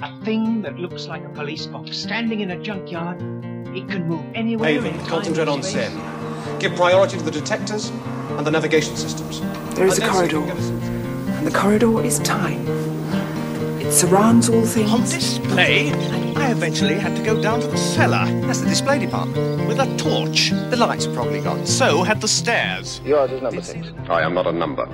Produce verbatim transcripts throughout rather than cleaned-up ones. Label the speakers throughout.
Speaker 1: A thing that looks like a police box standing in a junkyard. It can move anywhere.
Speaker 2: Haven, concentrate on Sen. Give priority to the detectors and the navigation systems.
Speaker 3: There is a corridor, and the corridor is time. It surrounds all things.
Speaker 4: On display, I eventually had to go down to the cellar.
Speaker 5: That's the display department.
Speaker 4: With a torch.
Speaker 5: The lights are probably gone.
Speaker 4: So had the stairs.
Speaker 6: Yours is number six.
Speaker 7: I am not a number.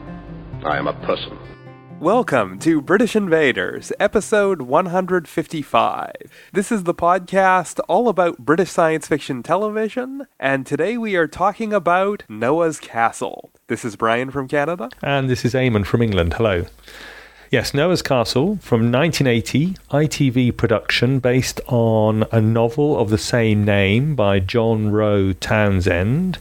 Speaker 7: I am a person.
Speaker 8: Welcome to British Invaders, episode one hundred fifty-five. This is the podcast all about British science fiction television, and today we are talking about Noah's Castle. This is Brian from Canada.
Speaker 9: And this is Eamon from England. Hello. Yes, Noah's Castle from nineteen eighty, I T V production based on a novel of the same name by John Rowe Townsend.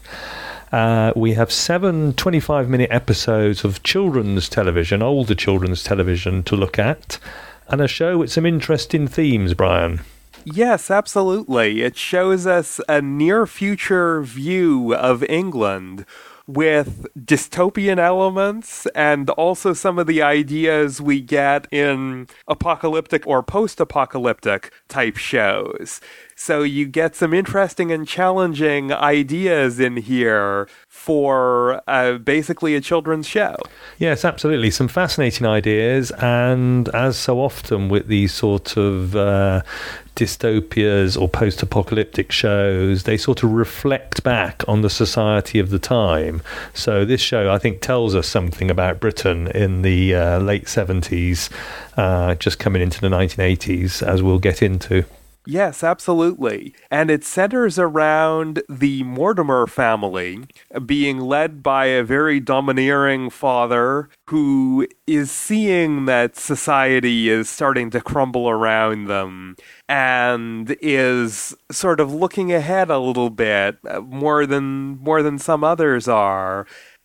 Speaker 9: Uh, we have seven twenty-five minute episodes of children's television, older children's television to look at, and a show with some interesting themes, Brian.
Speaker 8: Yes, absolutely. It shows us a near-future view of England with dystopian elements and also some of the ideas we get in apocalyptic or post-apocalyptic type shows. So you get some interesting and challenging ideas in here for uh, basically a children's show.
Speaker 9: Yes, absolutely. Some fascinating ideas, and as so often with these sort of uh, dystopias or post-apocalyptic shows, they sort of reflect back on the society of the time. So this show, I think, tells us something about Britain in the uh, late seventies, uh, just coming into the nineteen eighties, as we'll get into.
Speaker 8: Yes, absolutely. And it centers around the Mortimer family being led by a very domineering father who is seeing that society is starting to crumble around them and is sort of looking ahead a little bit, more than more than some others are,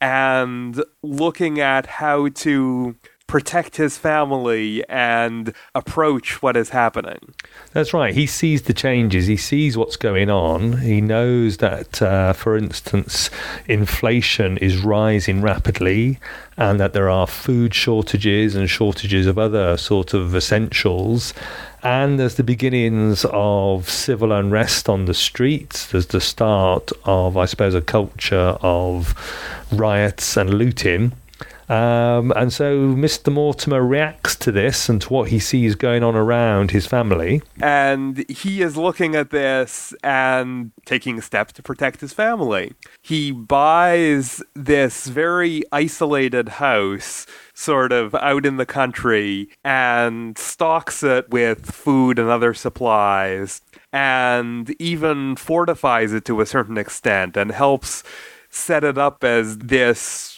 Speaker 8: and looking at how to protect his family and approach what is happening.
Speaker 9: That's right. He sees the changes. He sees what's going on. He knows that, uh, for instance, inflation is rising rapidly and that there are food shortages and shortages of other sort of essentials. And there's the beginnings of civil unrest on the streets. There's the start of, I suppose, a culture of riots and looting. Um, and so Mister Mortimer reacts to this and to what he sees going on around his family.
Speaker 8: And he is looking at this and taking steps to protect his family. He buys this very isolated house sort of out in the country and stocks it with food and other supplies and even fortifies it to a certain extent and helps set it up as this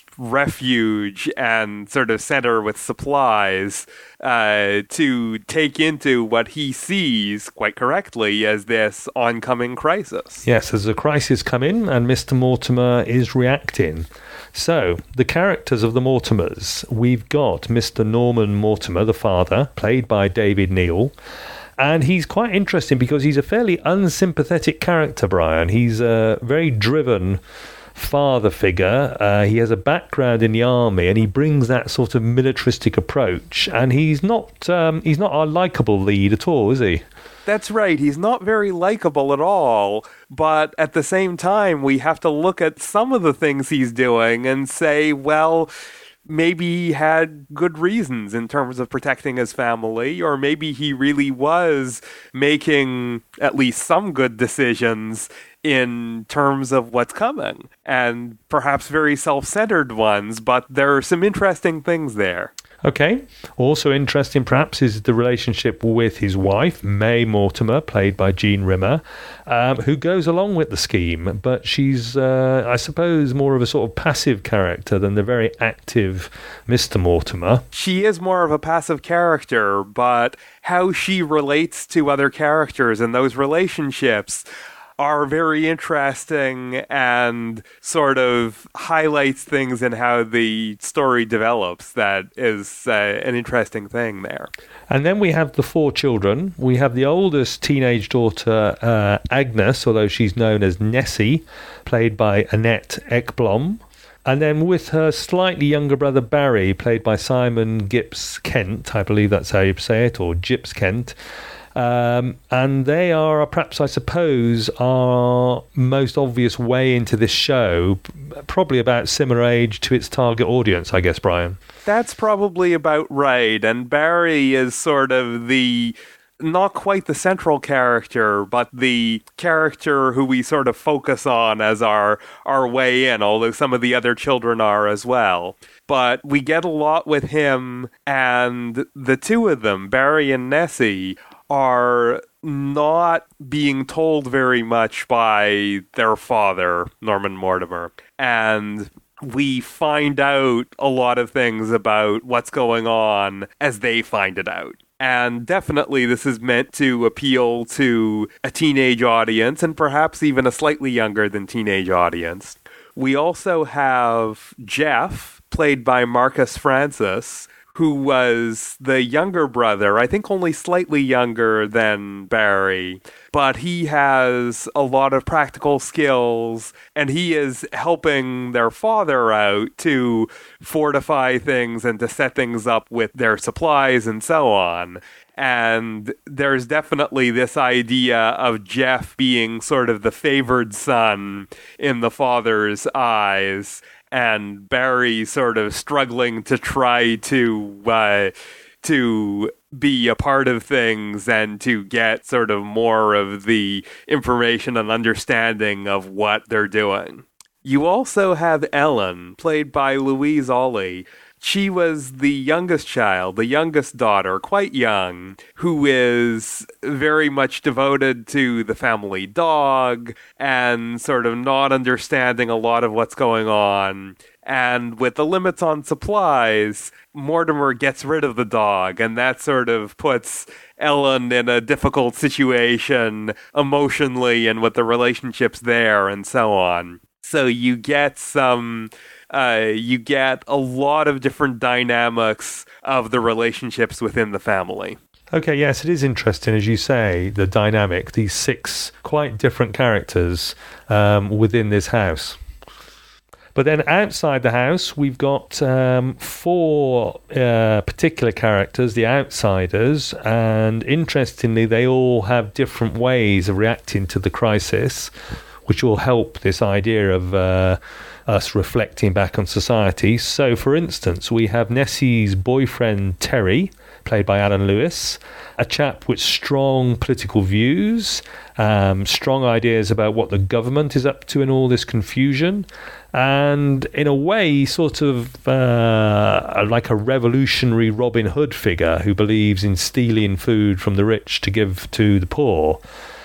Speaker 8: refuge and sort of center with supplies uh, to take into what he sees, quite correctly, as this oncoming crisis.
Speaker 9: Yes, there's a crisis coming and Mister Mortimer is reacting. So, the characters of the Mortimers. We've got Mister Norman Mortimer, the father, played by David Neal. And he's quite interesting because he's a fairly unsympathetic character, Brian. He's a very driven father figure. Uh, he has a background in the army and he brings that sort of militaristic approach, and he's not um, he's not our likeable lead at all, is he?
Speaker 8: That's right. He's not very likable at all, but at the same time we have to look at some of the things he's doing and say, well, maybe he had good reasons in terms of protecting his family, or maybe he really was making at least some good decisions in terms of what's coming, and perhaps very self-centered ones, but there are some interesting things there.
Speaker 9: Okay. Also interesting, perhaps, is the relationship with his wife, May Mortimer, played by Jean Rimmer, um, who goes along with the scheme, but she's, uh, I suppose, more of a sort of passive character than the very active Mister Mortimer.
Speaker 8: She is more of a passive character, but how she relates to other characters and those relationships are very interesting and sort of highlights things in how the story develops. That is uh, an interesting thing there.
Speaker 9: And then we have the four children. We have the oldest teenage daughter, uh, Agnes, although she's known as Nessie, played by Annette Ekblom. And then with her slightly younger brother Barry, played by Simon Gibbs Kent, I believe that's how you say it, or Gibbs Kent. Um, and they are, perhaps I suppose, our most obvious way into this show, probably about similar age to its target audience, I guess, Brian.
Speaker 8: That's probably about right. And Barry is sort of the, not quite the central character, but the character who we sort of focus on as our, our way in, although some of the other children are as well. But we get a lot with him, and the two of them, Barry and Nessie, are not being told very much by their father, Norman Mortimer. And we find out a lot of things about what's going on as they find it out. And definitely this is meant to appeal to a teenage audience, and perhaps even a slightly younger than teenage audience. We also have Jeff, played by Marcus Francis, who was the younger brother, I think only slightly younger than Barry, but he has a lot of practical skills, and he is helping their father out to fortify things and to set things up with their supplies and so on. And there's definitely this idea of Jeff being sort of the favored son in the father's eyes, and Barry sort of struggling to try to uh, to be a part of things and to get sort of more of the information and understanding of what they're doing. You also have Ellen, played by Louise Ollie. She was the youngest child, the youngest daughter, quite young, who is very much devoted to the family dog and sort of not understanding a lot of what's going on. And with the limits on supplies, Mortimer gets rid of the dog, and that sort of puts Ellen in a difficult situation emotionally and with the relationships there and so on. So you get some... Uh, you get a lot of different dynamics of the relationships within the family.
Speaker 9: Okay, yes, it is interesting, as you say, the dynamic, these six quite different characters um, within this house. But then outside the house, we've got um, four uh, particular characters, the outsiders, and interestingly, they all have different ways of reacting to the crisis, which will help this idea of uh, us reflecting back on society. So, for instance, we have Nessie's boyfriend, Terry, played by Alan Lewis, a chap with strong political views, um, strong ideas about what the government is up to in all this confusion, and in a way, sort of uh, like a revolutionary Robin Hood figure who believes in stealing food from the rich to give to the poor.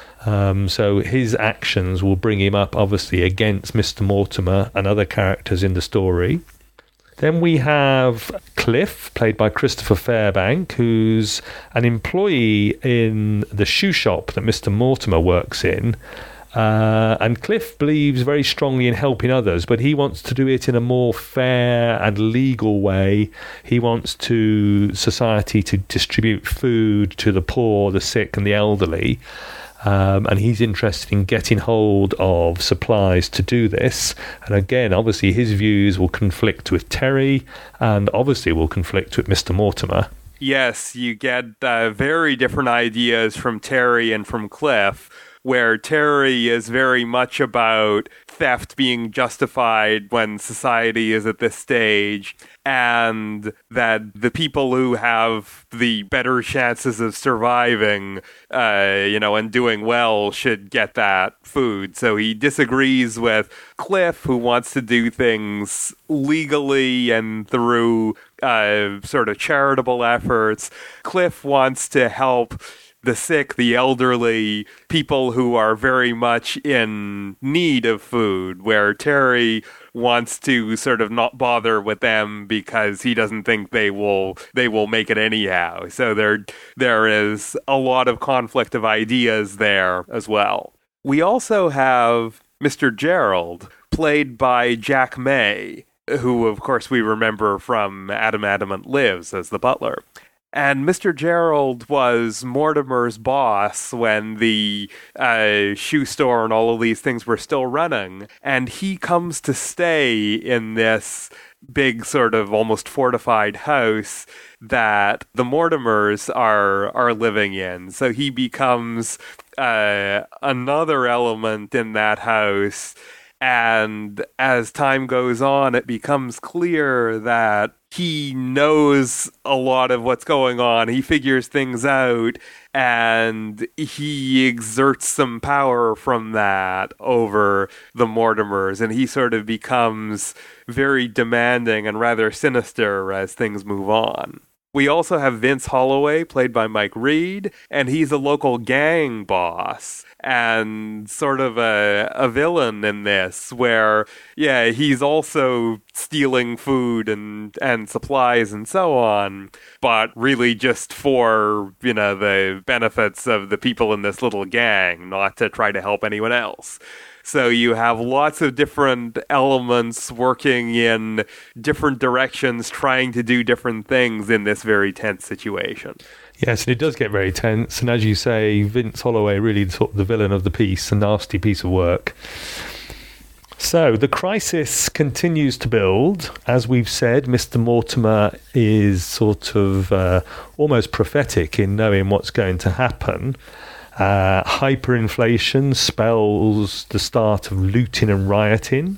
Speaker 9: Um, so his actions will bring him up, obviously, against Mister Mortimer and other characters in the story. Then we have Cliff, played by Christopher Fairbank, who's an employee in the shoe shop that Mister Mortimer works in. Uh, and Cliff believes very strongly in helping others, but he wants to do it in a more fair and legal way. He wants to society to distribute food to the poor, the sick, and the elderly. Um, and he's interested in getting hold of supplies to do this. And again, obviously, his views will conflict with Terry and obviously will conflict with Mister Mortimer.
Speaker 8: Yes, you get uh, very different ideas from Terry and from Cliff, where Terry is very much about theft being justified when society is at this stage, and that the people who have the better chances of surviving, uh, you know, and doing well should get that food. So he disagrees with Cliff, who wants to do things legally and through uh, sort of charitable efforts. Cliff wants to help the sick, the elderly, people who are very much in need of food, where Terry wants to sort of not bother with them because he doesn't think they will they will make it anyhow. So there there is a lot of conflict of ideas there as well. We also have Mister Gerald, played by Jack May, who of course we remember from Adam Adamant Lives as the butler. And Mister Gerald was Mortimer's boss when the uh, shoe store and all of these things were still running. And he comes to stay in this big sort of almost fortified house that the Mortimers are are living in. So he becomes uh, another element in that house. And as time goes on, it becomes clear that he knows a lot of what's going on. He figures things out, and he exerts some power from that over the Mortimers, and he sort of becomes very demanding and rather sinister as things move on. We also have Vince Holloway, played by Mike Reed, and he's a local gang boss and sort of a, a villain in this, where, yeah, he's also stealing food and, and supplies and so on, but really just for, you know, the benefits of the people in this little gang, not to try to help anyone else. So you have lots of different elements working in different directions, trying to do different things in this very tense situation.
Speaker 9: Yes, and it does get very tense. And as you say, Vince Holloway really sort of the villain of the piece, a nasty piece of work. So the crisis continues to build. As we've said, Mister Mortimer is sort of uh, almost prophetic in knowing what's going to happen. Uh, hyperinflation spells the start of looting and rioting.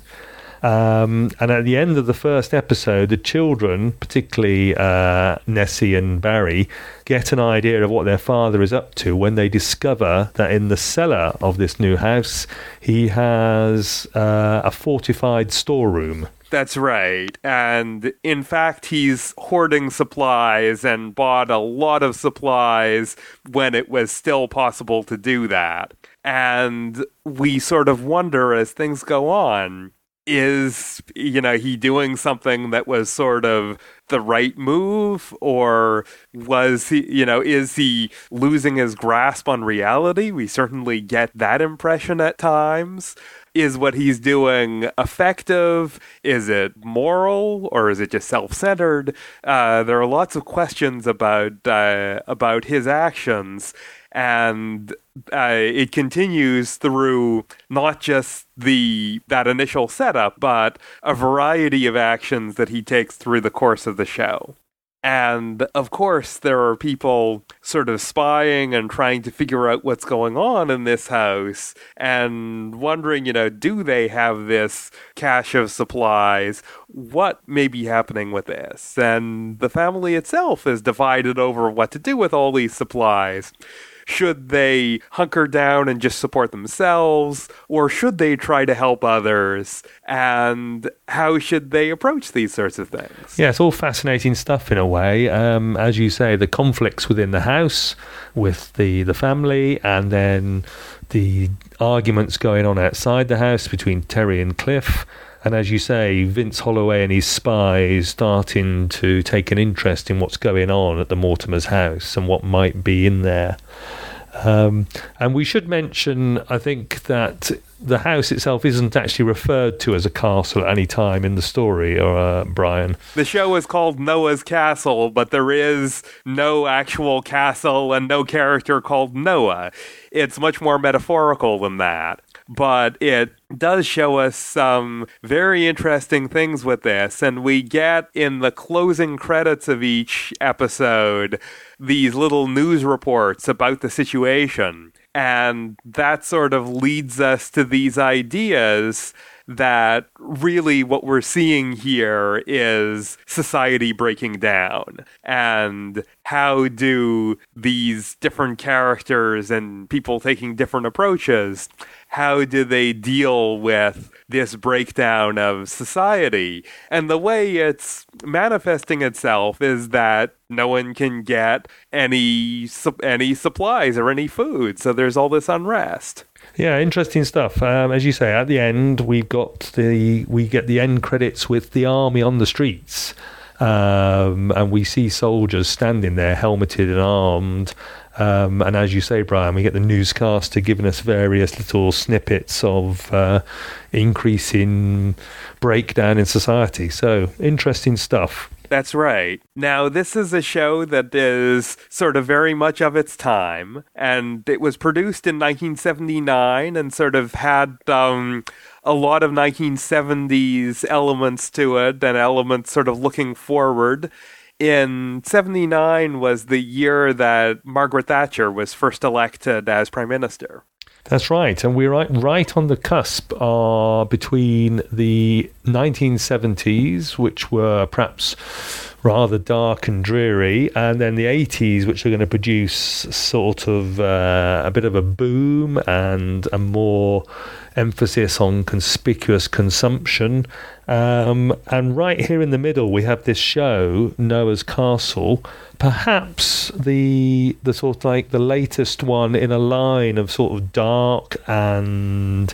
Speaker 9: Um, and at the end of the first episode, the children, particularly uh, Nessie and Barry, get an idea of what their father is up to when they discover that in the cellar of this new house, he has uh, a fortified storeroom.
Speaker 8: That's right. And in fact, he's hoarding supplies and bought a lot of supplies when it was still possible to do that. And we sort of wonder as things go on, is, you know, he doing something that was sort of the right move, or was he, you know, is he losing his grasp on reality? We certainly get that impression at times. Is what he's doing effective? Is it moral, or is it just self-centered? Uh, there are lots of questions about uh, about his actions, and uh, it continues through not just the that initial setup, but a variety of actions that he takes through the course of the show. And, of course, there are people sort of spying and trying to figure out what's going on in this house and wondering, you know, do they have this cache of supplies? What may be happening with this? And the family itself is divided over what to do with all these supplies. Should they hunker down and just support themselves, or should they try to help others? And how should they approach these sorts of things?
Speaker 9: Yeah, it's all fascinating stuff in a way. Um, as you say, the conflicts within the house with the, the family, and then the arguments going on outside the house between Terry and Cliff. And as you say, Vince Holloway and his spies starting to take an interest in what's going on at the Mortimer's house and what might be in there. Um, and we should mention, I think, that the house itself isn't actually referred to as a castle at any time in the story, or uh, Brian.
Speaker 8: The show is called Noah's Castle, but there is no actual castle and no character called Noah. It's much more metaphorical than that. But it does show us some very interesting things with this, and we get in the closing credits of each episode these little news reports about the situation, and that sort of leads us to these ideas that really what we're seeing here is society breaking down, and how do these different characters and people taking different approaches, how do they deal with this breakdown of society? And the way it's manifesting itself is that no one can get any any supplies or any food, so there's all this unrest.
Speaker 9: Yeah, interesting stuff. Um, as you say, at the end we've got the we get the end credits with the army on the streets, um, and we see soldiers standing there, helmeted and armed. Um, and as you say, Brian, we get the newscaster giving us various little snippets of uh, increasing breakdown in society. So, interesting stuff.
Speaker 8: That's right. Now, this is a show that is sort of very much of its time, and it was produced in nineteen seventy-nine and sort of had um, a lot of nineteen seventies elements to it and elements sort of looking forward. In seventy-nine was the year that Margaret Thatcher was first elected as Prime Minister.
Speaker 9: That's right, and we're right, right on the cusp uh, between the nineteen seventies, which were perhaps rather dark and dreary, and then the eighties, which are going to produce sort of uh, a bit of a boom and a more emphasis on conspicuous consumption. Um, and right here in the middle, we have this show, Noah's Castle, perhaps the the sort of like the latest one in a line of sort of dark and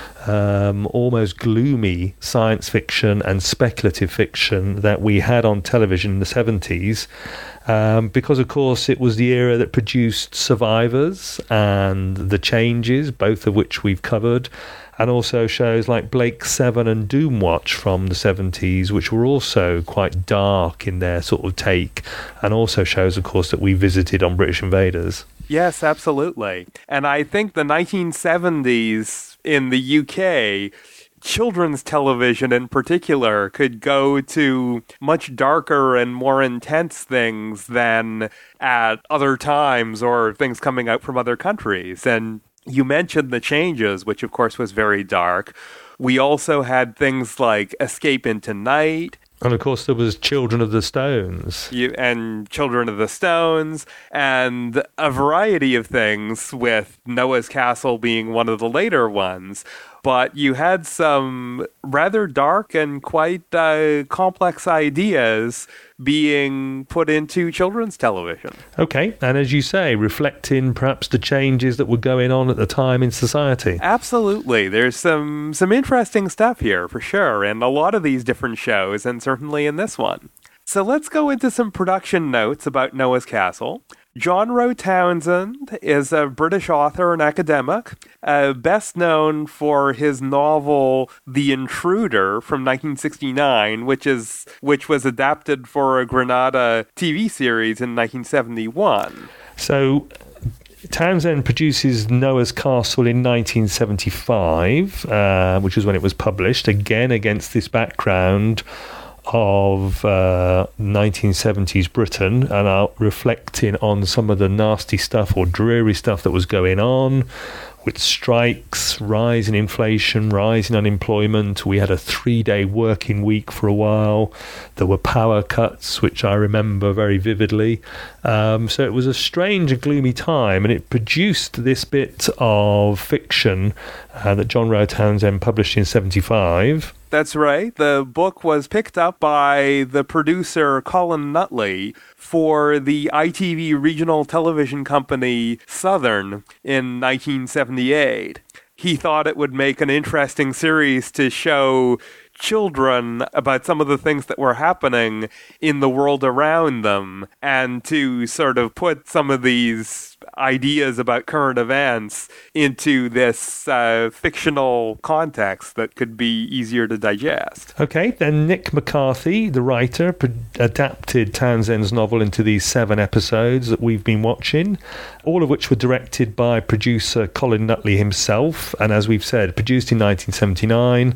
Speaker 9: um, almost gloomy science fiction and speculative fiction that we had on television in the seventies. Um, because, of course, it was the era that produced Survivors and The Changes, both of which we've covered, and also shows like Blake Seven and Doomwatch from the seventies, which were also quite dark in their sort of take, and also shows, of course, that we visited on British Invaders.
Speaker 8: Yes, absolutely. And I think the nineteen seventies in the U K, children's television in particular, could go to much darker and more intense things than at other times or things coming out from other countries. And you mentioned The Changes, which of course was very dark. We also had things like Escape into Night.
Speaker 9: And of course there was Children of the Stones.
Speaker 8: You, and Children of the Stones, and a variety of things, with Noah's Castle being one of the later ones. But you had some rather dark and quite uh, complex ideas being put into children's television.
Speaker 9: Okay, and as you say, reflecting perhaps the changes that were going on at the time in society.
Speaker 8: Absolutely. There's some, some interesting stuff here, for sure, in a lot of these different shows, and certainly in this one. So let's go into some production notes about Noah's Castle. John Rowe Townsend is a British author and academic, uh, best known for his novel The Intruder from nineteen sixty-nine, which is which was adapted for a Granada T V series in nineteen seventy-one.
Speaker 9: So Townsend produces Noah's Castle in nineteen seventy-five, uh, which is when it was published, again against this background of uh, nineteen seventies Britain, and are reflecting on some of the nasty stuff or dreary stuff that was going on with strikes, rise in inflation, rise in unemployment. We had a three-day working week for a while. There were power cuts, which I remember very vividly. Um, so it was a strange and gloomy time, and it produced this bit of fiction uh, that John Rowe Townsend published in seventy-five.
Speaker 8: That's right. The book was picked up by the producer Colin Nutley for the I T V regional television company Southern in nineteen seventy-eight. He thought it would make an interesting series to show children about some of the things that were happening in the world around them, and to sort of put some of these ideas about current events into this uh, fictional context that could be easier to digest.
Speaker 9: Okay, then Nick McCarthy, the writer, pro- adapted Townsend's novel into these seven episodes that we've been watching, all of which were directed by producer Colin Nutley himself, and as we've said, produced in nineteen seventy-nine,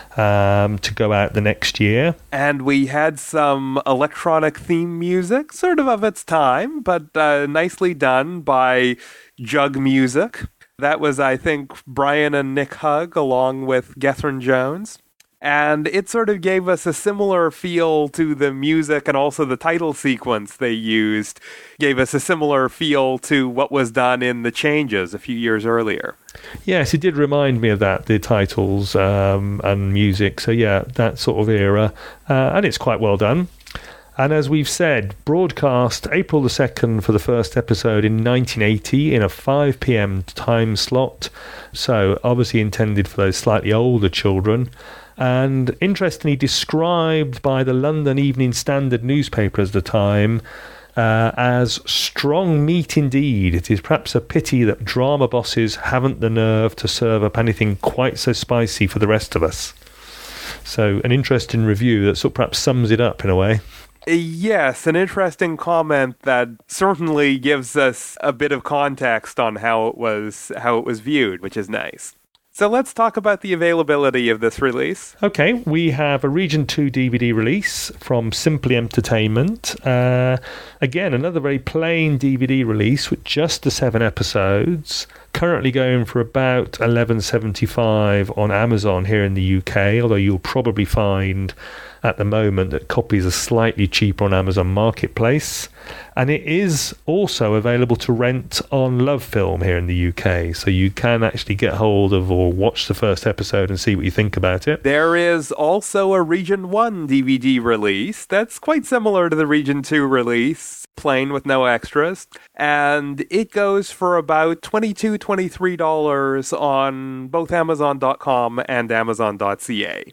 Speaker 9: Um, to go out the next year.
Speaker 8: And we had some electronic theme music, sort of of its time, but uh, nicely done by Jug Music. That was, I think, Brian and Nick Hugg along with Gethryn Jones. And it sort of gave us a similar feel to the music, and also the title sequence they used gave us a similar feel to what was done in The Changes a few years earlier.
Speaker 9: Yes, it did remind me of that, the titles um, and music. So yeah, that sort of era. Uh, and it's quite well done. And as we've said, broadcast April the second for the first episode in nineteen eighty in a five p.m. time slot. So obviously intended for those slightly older children. And interestingly described by the London Evening Standard newspaper at the time uh, as strong meat indeed. It is perhaps a pity that drama bosses haven't the nerve to serve up anything quite so spicy for the rest of us. So an interesting review that sort of perhaps sums it up in a way.
Speaker 8: Yes, an interesting comment that certainly gives us a bit of context on how it was how it was viewed, which is nice. So let's talk about the availability of this release.
Speaker 9: Okay, we have a Region two D V D release from Simply Entertainment. Uh, again, another very plain D V D release with just the seven episodes. Currently going for about eleven seventy-five on Amazon here in the U K, although you'll probably find at the moment that copies are slightly cheaper on Amazon Marketplace. And it is also available to rent on Love Film here in the U K, so you can actually get hold of or watch the first episode and see what you think about it.
Speaker 8: There is also a Region one D V D release that's quite similar to the Region two release, plain with no extras, and it goes for about twenty-two dollars, twenty-three dollars on both Amazon dot com and Amazon dot c a.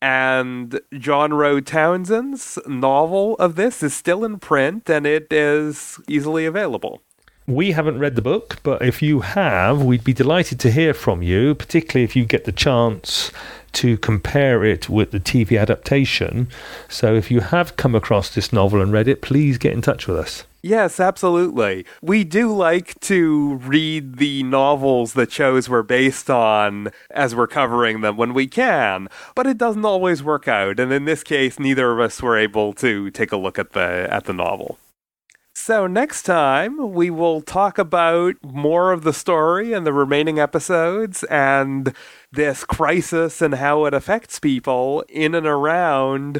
Speaker 8: And John Rowe Townsend's novel of this is still in print, and it is easily available.
Speaker 9: We haven't read the book, but if you have, we'd be delighted to hear from you, particularly if you get the chance to compare it with the T V adaptation. So if you have come across this novel and read it, please get in touch with us.
Speaker 8: Yes, absolutely. We do like to read the novels that shows were based on as we're covering them when we can, but it doesn't always work out, and in this case, neither of us were able to take a look at the at the novel. So next time, we will talk about more of the story and the remaining episodes and this crisis and how it affects people in and around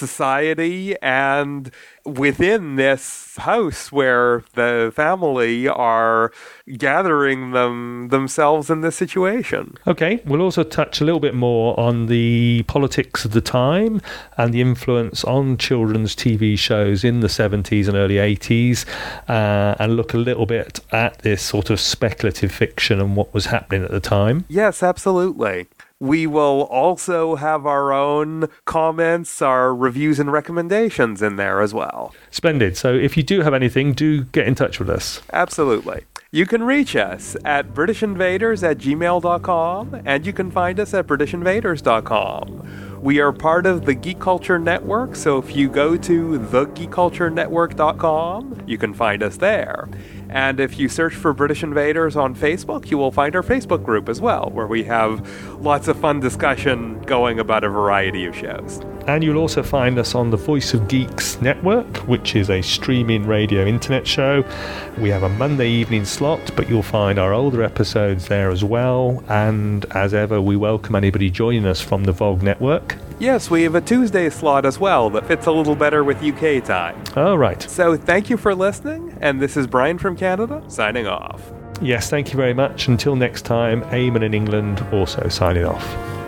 Speaker 8: society and within this house where the family are gathering them themselves in this situation.
Speaker 9: Okay, we'll also touch a little bit more on the politics of the time and the influence on children's T V shows in the seventies and early eighties, uh, and look a little bit at this sort of speculative fiction and what was happening at the time.
Speaker 8: Yes, absolutely. We will also have our own comments, our reviews and recommendations in there as well.
Speaker 9: Splendid. So if you do have anything, do get in touch with us.
Speaker 8: Absolutely. You can reach us at british invaders at gmail dot com, and you can find us at british invaders dot com. We are part of the Geek Culture Network, so if you go to the geek culture network dot com, you can find us there. And if you search for British Invaders on Facebook, you will find our Facebook group as well, where we have lots of fun discussion going about a variety of shows.
Speaker 9: And you'll also find us on the Voice of Geeks network, which is a streaming radio internet show. We have a Monday evening slot, but you'll find our older episodes there as well. And as ever, we welcome anybody joining us from the Vogue network.
Speaker 8: Yes, we have a Tuesday slot as well that fits a little better with U K time.
Speaker 9: Oh, right.
Speaker 8: So thank you for listening, and this is Brian from Canada, signing off.
Speaker 9: Yes, thank you very much. Until next time, Eamon in England also signing off.